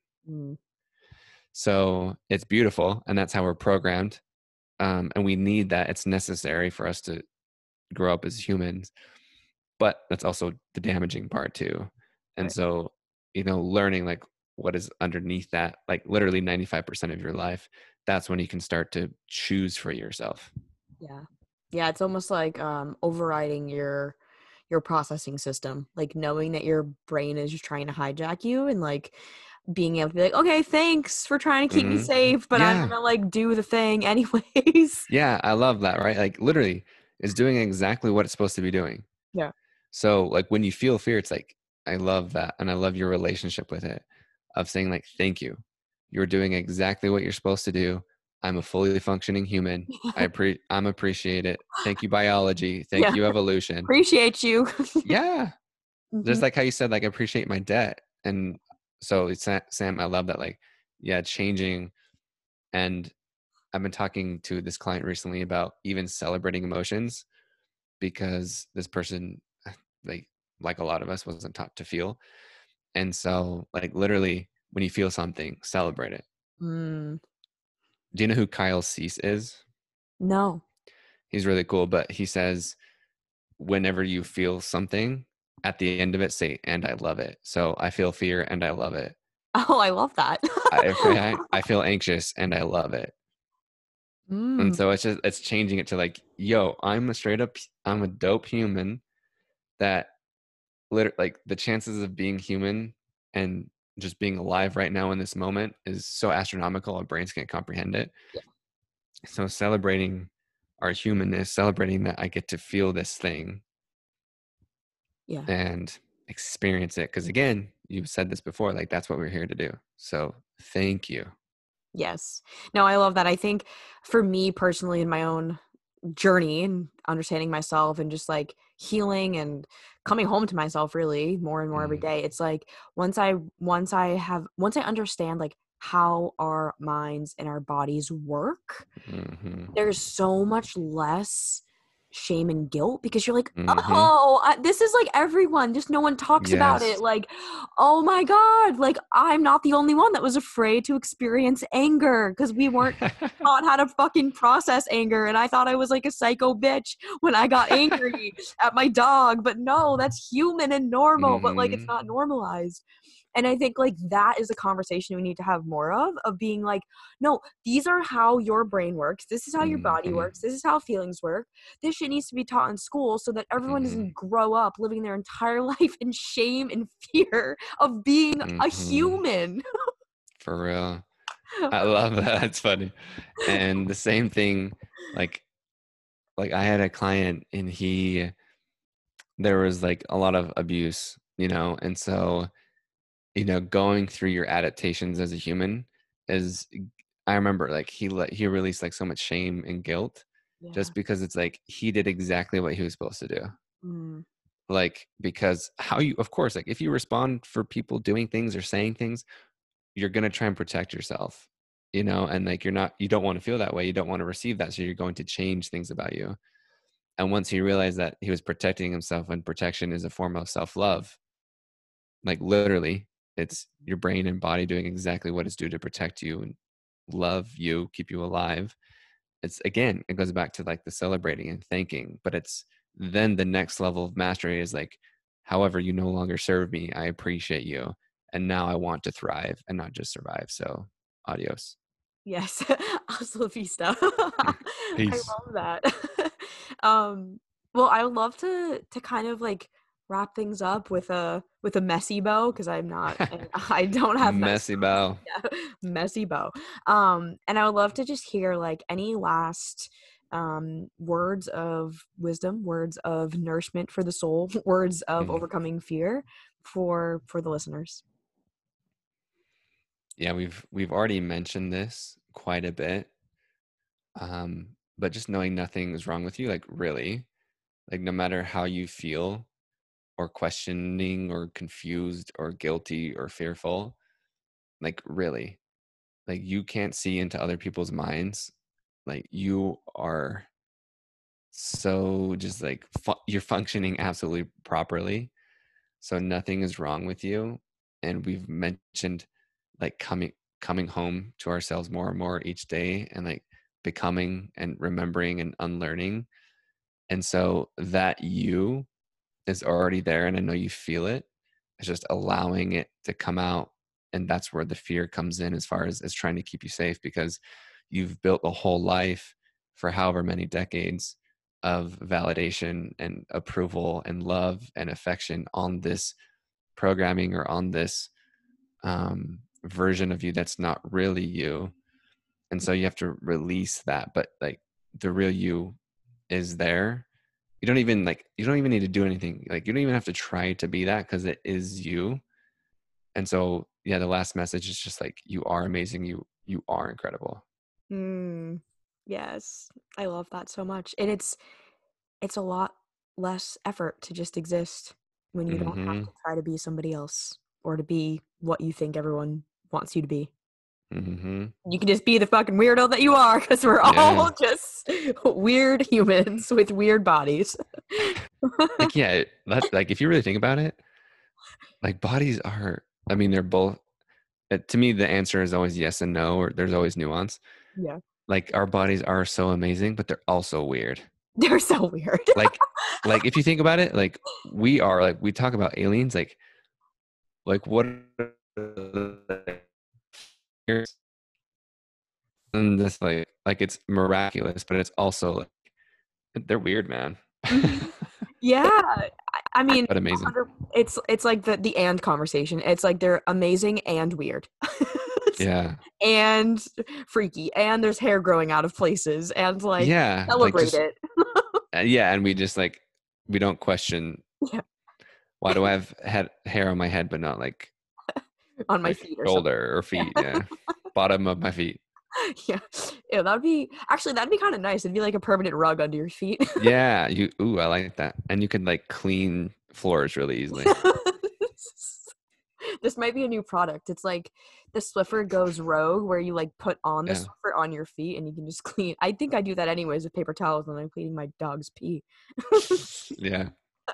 So it's beautiful, and that's how we're programmed. And we need that. It's necessary for us to grow up as humans, but that's also the damaging part too. And so, learning like what is underneath that, like literally 95% of your life, that's when you can start to choose for yourself. Yeah, it's almost like overriding your processing system, like knowing that your brain is just trying to hijack you, and like being able to be like, okay, thanks for trying to keep me safe, but I'm gonna like do the thing anyways. Yeah, I love that, right? Like literally it's doing exactly what it's supposed to be doing. Yeah. So like when you feel fear, it's like, I love that. And I love your relationship with it, of saying like, thank you. You're doing exactly what you're supposed to do. I'm a fully functioning human. I'm appreciate it. Thank you, biology. Thank you, evolution. Appreciate you. Yeah. Just like how you said, like, appreciate my debt. And so it's, Sam, I love that. Like, yeah, changing. And I've been talking to this client recently about even celebrating emotions, because this person, like a lot of us, wasn't taught to feel. And so, like, literally, when you feel something, celebrate it. Do you know who Kyle Cease is? No. He's really cool, but he says, whenever you feel something, at the end of it, say, and I love it. So I feel fear and I love it. Oh, I love that. I feel anxious and I love it. And so it's changing it to like, yo, I'm a dope human that literally, like, the chances of being human and just being alive right now in this moment is so astronomical, our brains can't comprehend it. So celebrating our humanness, celebrating that I get to feel this thing and experience it. Because again, you've said this before, like, that's what we're here to do. So thank you. Yes. No, I love that. I think for me personally, in my own journey and understanding myself and just like healing and coming home to myself really more and more every day, it's like once I understand like how our minds and our bodies work, there's so much less shame and guilt, because you're like, this is like everyone, just no one talks about it. Like, oh my God, like I'm not the only one that was afraid to experience anger, because we weren't taught how to fucking process anger. And I thought I was like a psycho bitch when I got angry at my dog, but no, that's human and normal, but like it's not normalized. And I think like that is a conversation we need to have more of being like, no, these are how your brain works. This is how your body Mm-hmm. works. This is how feelings work. This shit needs to be taught in school so that everyone Mm-hmm. doesn't grow up living their entire life in shame and fear of being a Mm-hmm. human. For real. I love that. That's funny. And the same thing, like I had a client and there was like a lot of abuse, and so, going through your adaptations as a human is, I remember like he released like so much shame and guilt Yeah. just because it's like he did exactly what he was supposed to do. Mm. Like, because how you, of course, like if you respond for people doing things or saying things, you're going to try and protect yourself, and like you don't want to feel that way. You don't want to receive that. So you're going to change things about you. And once he realized that he was protecting himself, and protection is a form of self-love, like literally, it's your brain and body doing exactly what it's due to protect you and love you, keep you alive. It's, again, it goes back to like the celebrating and thanking, but it's then the next level of mastery is like, however, you no longer serve me, I appreciate you. And now I want to thrive and not just survive. So adios. Yes. Hasta la vista. I Peace. love that. um, well, I would love to kind of like wrap things up with a messy bow because I'm not and I don't have nice Messy bow. yeah, messy bow. And I would love to just hear like any last words of wisdom, words of nourishment for the soul, words of Mhm. overcoming fear for the listeners. Yeah, we've already mentioned this quite a bit. But just knowing nothing is wrong with you, like really, like no matter how you feel or questioning or confused or guilty or fearful, like really, like you can't see into other people's minds. Like you are so just like you're functioning absolutely properly. So nothing is wrong with you. And we've mentioned like coming home to ourselves more and more each day, and like becoming and remembering and unlearning. And so that you is already there, and I know you feel it. It's just allowing it to come out, and that's where the fear comes in, as far as trying to keep you safe, because you've built a whole life for however many decades of validation and approval and love and affection on this programming or on this version of you that's not really you. And so you have to release that, but like the real you is there. You don't even need to do anything. Like you don't even have to try to be that, because it is you. And so yeah, the last message is just like, you are amazing. You are incredible. Mm, yes, I love that so much. And it's a lot less effort to just exist when you don't have Mm-hmm. to try to be somebody else or to be what you think everyone wants you to be. Mm-hmm. You can just be the fucking weirdo that you are because we're Yeah. all just weird humans with weird bodies. Like, yeah, that, like if you really think about it, like bodies are, I mean, they're both, to me, the answer is always yes and no, or there's always nuance. Yeah. Like our bodies are so amazing, but they're also weird. They're so weird. Like, if you think about it, like we are, like we talk about aliens, like what are and this like it's miraculous, but it's also like, they're weird, man. Mhm. Yeah, I mean, But amazing. it's like the and conversation. It's like they're amazing and weird. Yeah. And freaky, and there's hair growing out of places, and like Yeah. Like celebrate just it. yeah, and we just like, we don't question, Yeah, why do I have hair on my head but not on my like feet or something. shoulder or Yeah, feet? Yeah. Bottom of my feet. yeah, yeah. That'd be kind of nice. It'd be like a permanent rug under your feet. Yeah, ooh, I like that. And you can like clean floors really easily. This might be a new product. It's like the Swiffer goes rogue, where you like put on the Yeah. Swiffer on your feet and you can just clean. I think I do that anyways with paper towels when I'm cleaning my dog's pee. Yeah.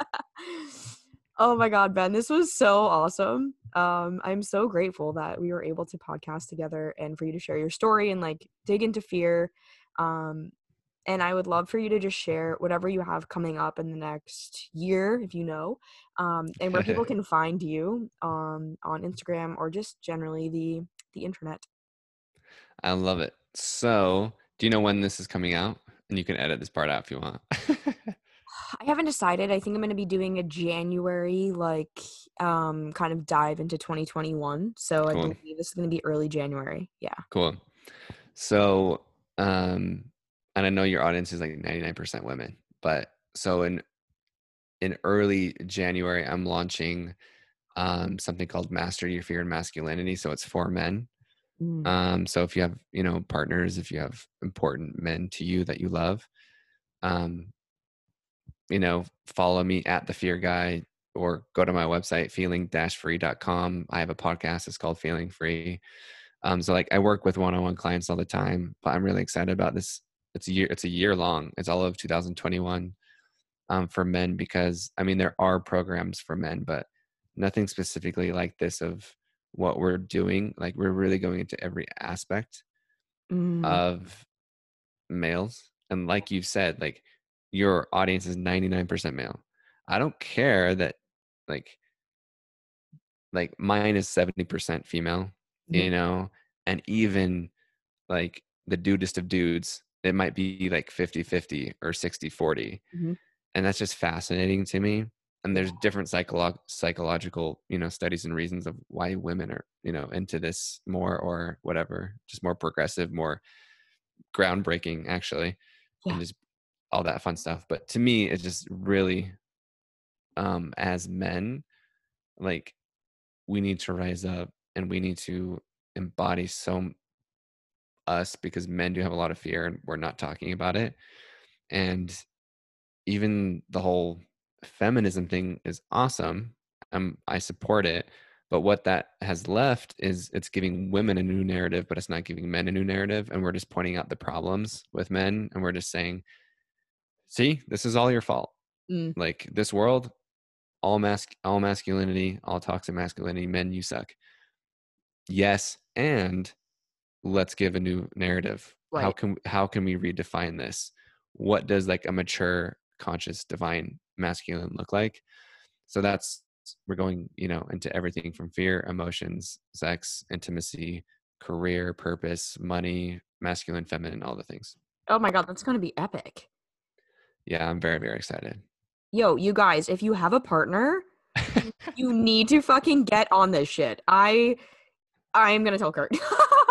Oh my God, Ben, this was so awesome. I'm so grateful that we were able to podcast together and for you to share your story and like dig into fear. Um, And I would love for you to just share whatever you have coming up in the next year, if you know, and where people can find you on Instagram or just generally the internet. I love it. So, do you know when this is coming out? And you can edit this part out if you want. I haven't decided. I think I'm going to be doing a January, kind of dive into 2021. So I Cool. believe this is going to be early January. Yeah. Cool. So, and I know your audience is like 99% women, but so in early January, I'm launching something called Master Your Fear and Masculinity. So it's for men. So if you have, partners, if you have important men to you that you love, follow me at The Fear Guy or go to my website, feeling-free.com. I have a podcast. It's called Feeling Free. So like I work with one-on-one clients all the time, but I'm really excited about this. It's a year long. It's all of 2021 for men, because there are programs for men, but nothing specifically like this of what we're doing. Like we're really going into every aspect of males. And like you've said, like your audience is 99% male. I don't care that like mine is 70% female, and even like the dudest of dudes, it might be like 50-50 or 60-40. And that's just fascinating to me. And there's different psychological, studies and reasons of why women are, into this more or whatever, just more progressive, more groundbreaking actually, and just all that fun stuff. But to me, it's just really, as men, like we need to rise up and we need to embody us, because men do have a lot of fear and we're not talking about it. And even the whole feminism thing is awesome. I support it. But what that has left is it's giving women a new narrative, but it's not giving men a new narrative. And we're just pointing out the problems with men. And we're just saying, see, this is all your fault. Like this world, all masculinity, all toxic masculinity, men, you suck. Yes. And let's give a new narrative. Right. How can we redefine this? What does like a mature, conscious, divine masculine look like? So we're going, into everything from fear, emotions, sex, intimacy, career, purpose, money, masculine, feminine, all the things. Oh my God, that's going to be epic. Yeah, I'm very, very excited. Yo, you guys, if you have a partner, you need to fucking get on this shit. I'm going to tell Kurt.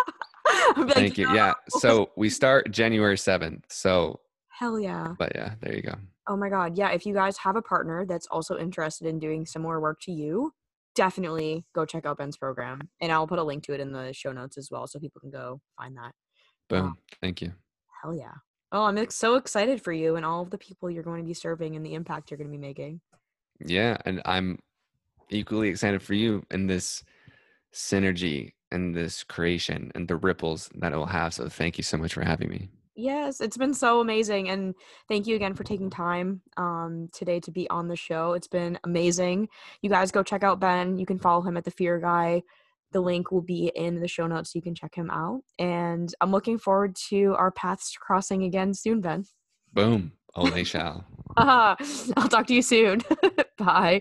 Thank you. Yeah. So we start January 7th. So hell yeah. But yeah, there you go. Oh my God. Yeah. If you guys have a partner that's also interested in doing similar work to you, definitely go check out Ben's program. And I'll put a link to it in the show notes as well, so people can go find that. Boom. Thank you. Hell yeah. Oh, I'm so excited for you and all of the people you're going to be serving and the impact you're going to be making. Yeah. And I'm equally excited for you and this synergy and this creation and the ripples that it will have. So thank you so much for having me. Yes, it's been so amazing. And thank you again for taking time today to be on the show. It's been amazing. You guys go check out Ben. You can follow him at The Fear Guy. The link will be in the show notes, so you can check him out. And I'm looking forward to our paths crossing again soon, Ben. Boom. Oh, they shall. I'll talk to you soon. Bye.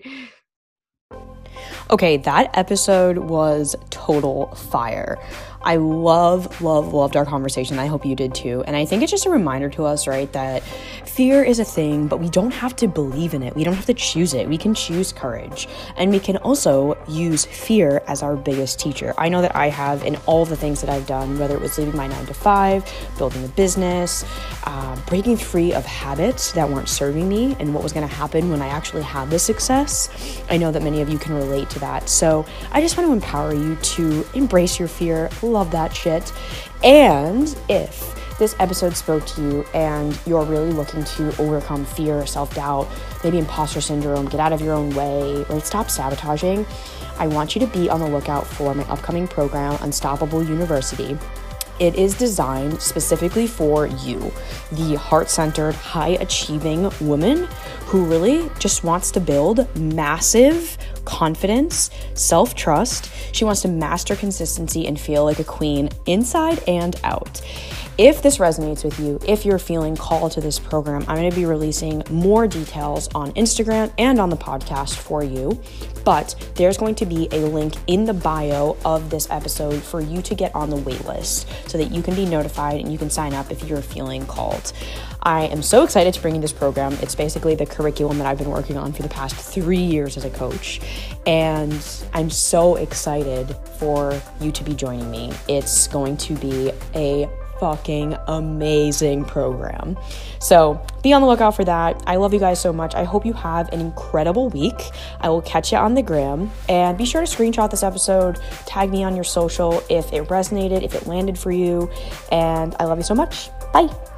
Okay, that episode was total fire. I loved our conversation. I hope you did too. And I think it's just a reminder to us, right, that fear is a thing, but we don't have to believe in it. We don't have to choose it. We can choose courage. And we can also use fear as our biggest teacher. I know that I have in all the things that I've done, whether it was leaving my 9-to-5, building a business, breaking free of habits that weren't serving me, and what was going to happen when I actually had the success. I know that many of you can relate to that. So I just want to empower you to embrace your fear, love that shit. And if this episode spoke to you and you're really looking to overcome fear, self-doubt, maybe imposter syndrome, get out of your own way, right? Stop sabotaging. I want you to be on the lookout for my upcoming program, Unstoppable University. It is designed specifically for you, the heart-centered, high-achieving woman who really just wants to build massive confidence, self-trust. She wants to master consistency and feel like a queen inside and out. If this resonates with you, if you're feeling called to this program, I'm going to be releasing more details on Instagram and on the podcast for you. But there's going to be a link in the bio of this episode for you to get on the wait list so that you can be notified and you can sign up if you're feeling called. I am so excited to bring you this program. It's basically the curriculum that I've been working on for the past 3 years as a coach. And I'm so excited for you to be joining me. It's going to be a fucking amazing program. So be on the lookout for that. I love you guys so much. I hope you have an incredible week. I will catch you on the gram, and be sure to screenshot this episode, tag me on your social if it resonated, if it landed for you, and I love you so much. Bye.